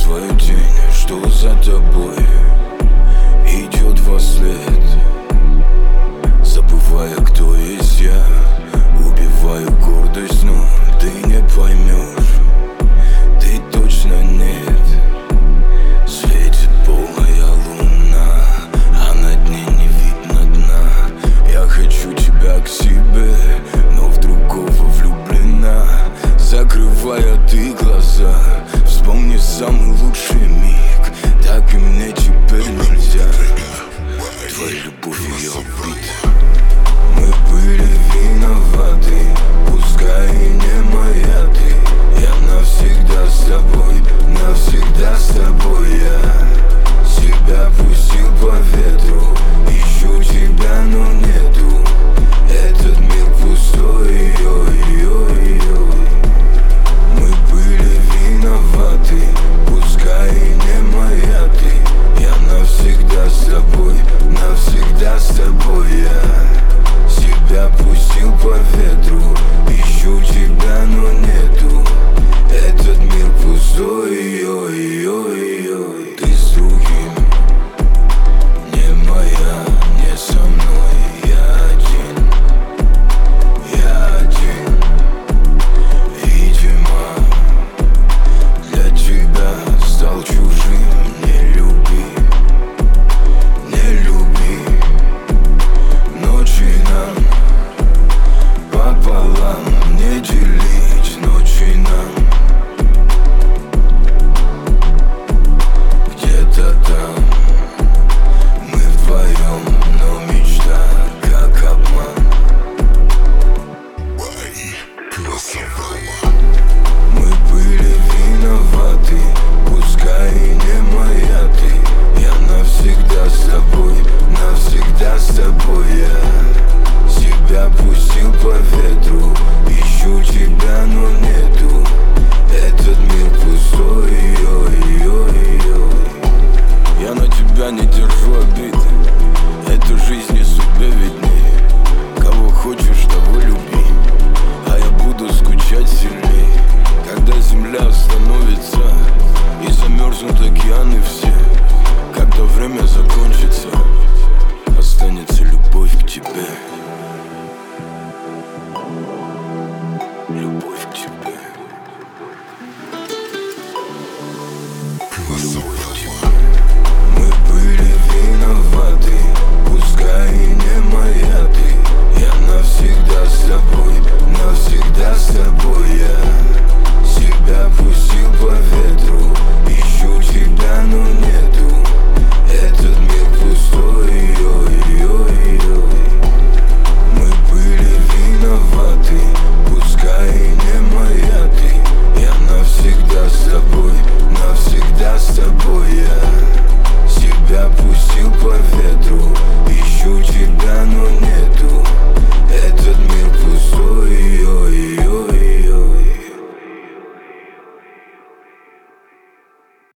свою тень, что за тобой идет вослед. Забывая, кто есть я, убиваю гордость, но ты не поймешь, ты точно нет. Светит полная луна, а на дне не видно дна. Я хочу тебя к себе, но в другого влюблена. Закрывая ты глаза, вспомни самый лучший миг. Так и мне теперь нельзя, твоя любовь ее убита. Мы были виноваты, пускай и не моя ты. Я навсегда с тобой, навсегда с тобой. Я себя пустил по ветру, ищу тебя, но нету. Этот мир пустой, ой-ой-ой. Мы были виноваты, пускай и не моя ты. Я навсегда с тобой, навсегда с тобой. Я себя пустил по ветру, ищу тебя, но нету. Этот мир пустой, ой-ой-ой. Ты с другим, не моя, не со мной. Я один, видимо, для тебя стал чужим. Не люби, не люби. Ночи нам пополам не делить, ночи нам где-то там. Мы вдвоем, но мечта как обман. Мы были виноваты, пускай и не моя ты. Я навсегда с тобой, навсегда с тобой. Я себя пустил по ветру, ищу тебя, но нету. Этот мир пустой, ой-ой-ой. Я на тебя не держу обиды, эту жизнь и судьбе виднее. Кого хочешь, того люби, а я буду скучать сильнее. Когда земля остановится и замерзнут океаны все, когда время закончится, останется любовь к тебе.